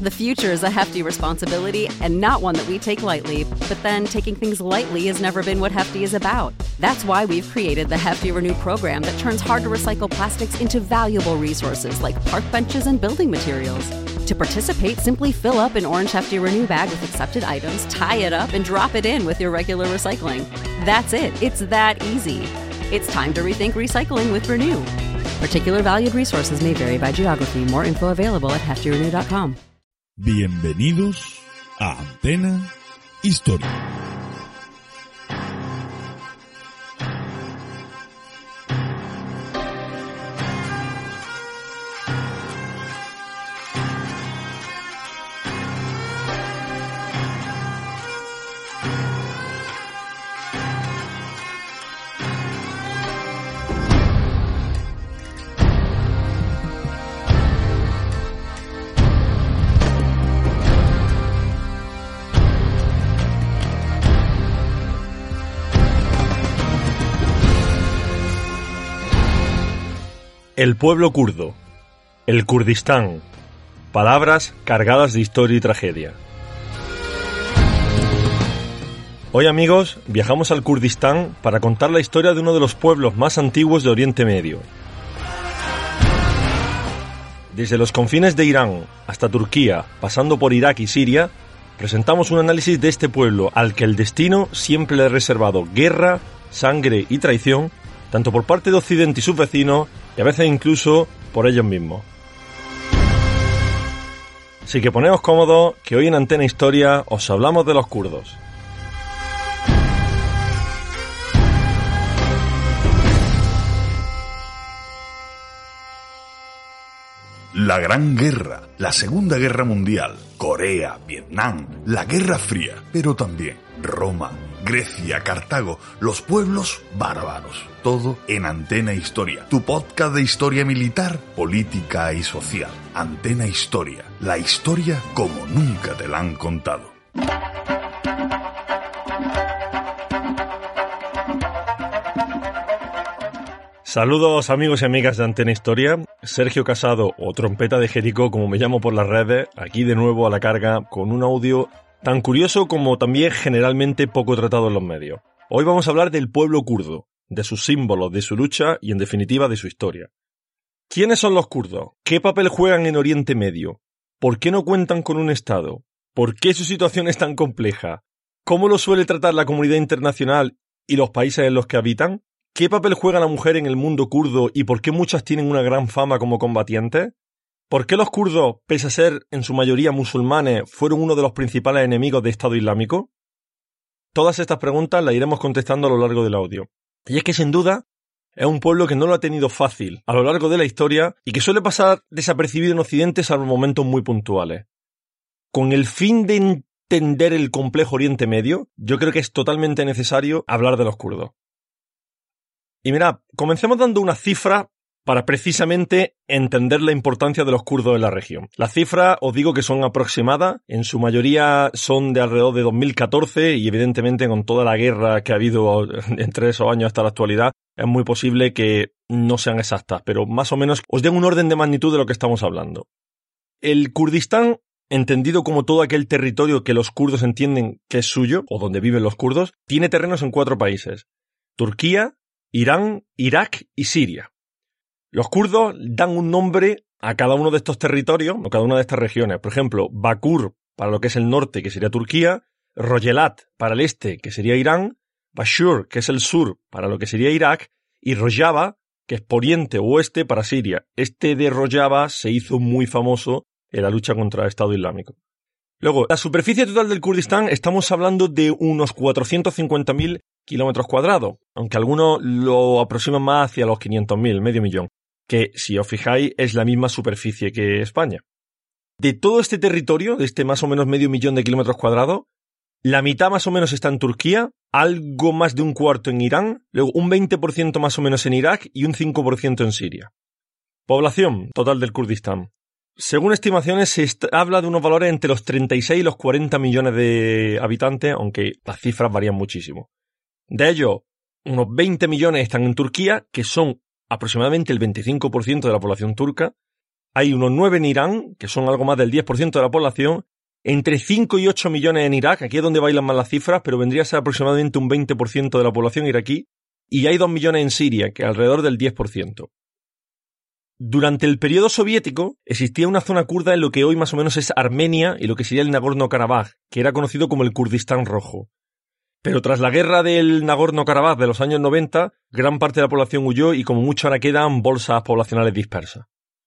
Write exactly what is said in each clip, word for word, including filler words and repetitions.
The future is a hefty responsibility and not one that we take lightly. But then taking things lightly has never been what Hefty is about. That's why we've created the Hefty Renew program that turns hard-to-recycle plastics into valuable resources like park benches and building materials. To participate, simply fill up an orange Hefty Renew bag with accepted items, tie it up, and drop it in with your regular recycling. That's it. It's that easy. It's time to rethink recycling with Renew. Particular valued resources may vary by geography. More info available at hefty renew dot com. Bienvenidos a Antena Historia. El pueblo kurdo, el Kurdistán, palabras cargadas de historia y tragedia. Hoy, amigos, viajamos al Kurdistán para contar la historia de uno de los pueblos más antiguos de Oriente Medio. Desde los confines de Irán hasta Turquía, pasando por Irak y Siria, presentamos un análisis de este pueblo al que el destino siempre le ha reservado guerra, sangre y traición, tanto por parte de Occidente y sus vecinos, y a veces incluso por ellos mismos. Así que poneos cómodos, que hoy en Antena Historia os hablamos de los kurdos. La Gran Guerra, la Segunda Guerra Mundial, Corea, Vietnam, la Guerra Fría, pero también Roma, Grecia, Cartago, los pueblos bárbaros. Todo en Antena Historia, tu podcast de historia militar, política y social. Antena Historia, la historia como nunca te la han contado. Saludos amigos y amigas de Antena Historia, Sergio Casado o Trompeta de Jericó como me llamo por las redes, aquí de nuevo a la carga con un audio tan curioso como también generalmente poco tratado en los medios. Hoy vamos a hablar del pueblo kurdo, de sus símbolos, de su lucha y en definitiva de su historia. ¿Quiénes son los kurdos? ¿Qué papel juegan en Oriente Medio? ¿Por qué no cuentan con un Estado? ¿Por qué su situación es tan compleja? ¿Cómo lo suele tratar la comunidad internacional y los países en los que habitan? ¿Qué papel juega la mujer en el mundo kurdo y por qué muchas tienen una gran fama como combatientes? ¿Por qué los kurdos, pese a ser en su mayoría musulmanes, fueron uno de los principales enemigos del Estado Islámico? Todas estas preguntas las iremos contestando a lo largo del audio. Y es que sin duda es un pueblo que no lo ha tenido fácil a lo largo de la historia y que suele pasar desapercibido en Occidente salvo momentos muy puntuales. Con el fin de entender el complejo Oriente Medio, yo creo que es totalmente necesario hablar de los kurdos. Y mirad, comencemos dando una cifra para precisamente entender la importancia de los kurdos en la región. Las cifras, os digo que son aproximadas, en su mayoría son de alrededor de dos mil catorce y evidentemente con toda la guerra que ha habido entre esos años hasta la actualidad, es muy posible que no sean exactas, pero más o menos os den un orden de magnitud de lo que estamos hablando. El Kurdistán, entendido como todo aquel territorio que los kurdos entienden que es suyo, o donde viven los kurdos, tiene terrenos en cuatro países: Turquía, Irán, Irak y Siria. Los kurdos dan un nombre a cada uno de estos territorios, o cada una de estas regiones. Por ejemplo, Bakur para lo que es el norte, que sería Turquía, Royelat para el este, que sería Irán, Bashur, que es el sur, para lo que sería Irak, y Rojava, que es poniente o oeste, para Siria. Este de Rojava se hizo muy famoso en la lucha contra el Estado Islámico. Luego, la superficie total del Kurdistán, estamos hablando de unos cuatrocientos cincuenta mil kilómetros cuadrados, aunque algunos lo aproximan más hacia los quinientos mil, medio millón, que, si os fijáis, es la misma superficie que España. De todo este territorio, de este más o menos medio millón de kilómetros cuadrados, la mitad más o menos está en Turquía, algo más de un cuarto en Irán, luego un veinte por ciento más o menos en Irak y un cinco por ciento en Siria. Población total del Kurdistán. Según estimaciones, se habla de unos valores entre los treinta y seis y los cuarenta millones de habitantes, aunque las cifras varían muchísimo. De ellos, unos veinte millones están en Turquía, que son aproximadamente el veinticinco por ciento de la población turca, hay unos nueve en Irán, que son algo más del diez por ciento de la población, entre cinco y ocho millones en Irak, aquí es donde bailan más las cifras, pero vendría a ser aproximadamente un veinte por ciento de la población iraquí, y hay dos millones en Siria, que es alrededor del diez por ciento. Durante el periodo soviético existía una zona kurda en lo que hoy más o menos es Armenia y lo que sería el Nagorno-Karabaj, que era conocido como el Kurdistán Rojo. Pero tras la guerra del Nagorno-Karabaj de los años noventa, gran parte de la población huyó y como mucho ahora quedan bolsas poblacionales dispersas.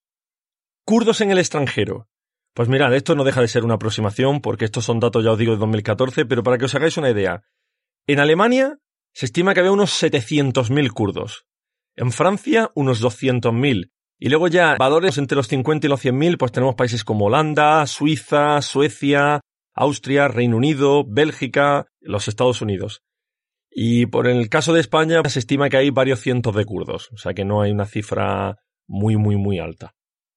Kurdos en el extranjero. Pues mirad, esto no deja de ser una aproximación, porque estos son datos, ya os digo, de dos mil catorce, pero para que os hagáis una idea. En Alemania se estima que había unos setecientos mil kurdos. En Francia, unos doscientos mil. Y luego ya, valores entre los cincuenta y los cien mil, pues tenemos países como Holanda, Suiza, Suecia, Austria, Reino Unido, Bélgica, los Estados Unidos. Y por el caso de España se estima que hay varios cientos de kurdos, o sea que no hay una cifra muy, muy, muy alta.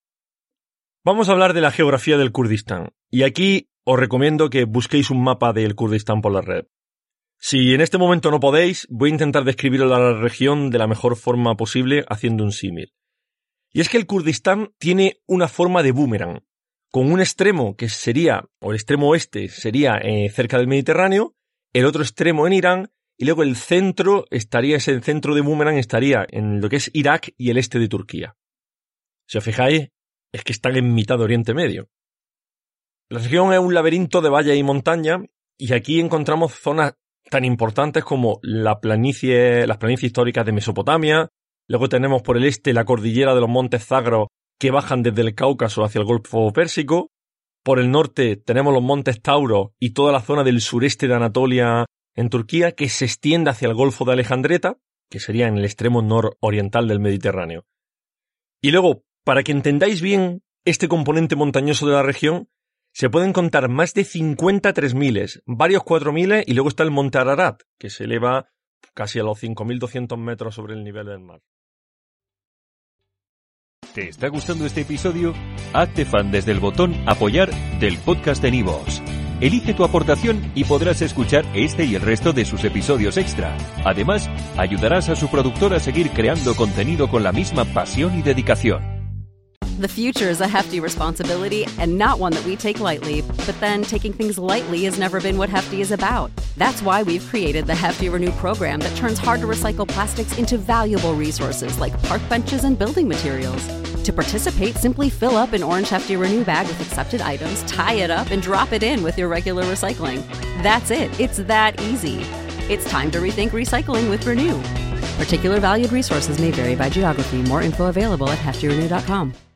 Vamos a hablar de la geografía del Kurdistán, y aquí os recomiendo que busquéis un mapa del Kurdistán por la red. Si en este momento no podéis, voy a intentar describir la región de la mejor forma posible haciendo un símil. Y es que el Kurdistán tiene una forma de boomerang, con un extremo que sería, o el extremo oeste sería eh, cerca del Mediterráneo, el otro extremo en Irán, y luego el centro estaría, ese centro de boomerang estaría en lo que es Irak y el este de Turquía. Si os fijáis, es que están en mitad de Oriente Medio. La región es un laberinto de valles y montañas, y aquí encontramos zonas tan importantes como la planicie, las planicies históricas de Mesopotamia. Luego tenemos por el este la cordillera de los montes Zagros que bajan desde el Cáucaso hacia el Golfo Pérsico. Por el norte tenemos los montes Tauro y toda la zona del sureste de Anatolia en Turquía que se extiende hacia el Golfo de Alejandreta, que sería en el extremo nororiental del Mediterráneo. Y luego, para que entendáis bien este componente montañoso de la región, se pueden contar más de cincuenta tres miles, varios cuatro miles y luego está el monte Ararat, que se eleva casi a los cinco mil doscientos metros sobre el nivel del mar. ¿Te está gustando este episodio? Hazte fan desde el botón Apoyar del podcast de Nivos. Elige tu aportación y podrás escuchar este y el resto de sus episodios extra. Además, ayudarás a su productor a seguir creando contenido con la misma pasión y dedicación. The future is a hefty responsibility and not one that we take lightly. But then taking things lightly has never been what Hefty is about. That's why we've created the Hefty Renew program that turns hard to recycle plastics into valuable resources like park benches and building materials. To participate, simply fill up an orange Hefty Renew bag with accepted items, tie it up, and drop it in with your regular recycling. That's it. It's that easy. It's time to rethink recycling with Renew. Particular valued resources may vary by geography. More info available at hefty renew dot com.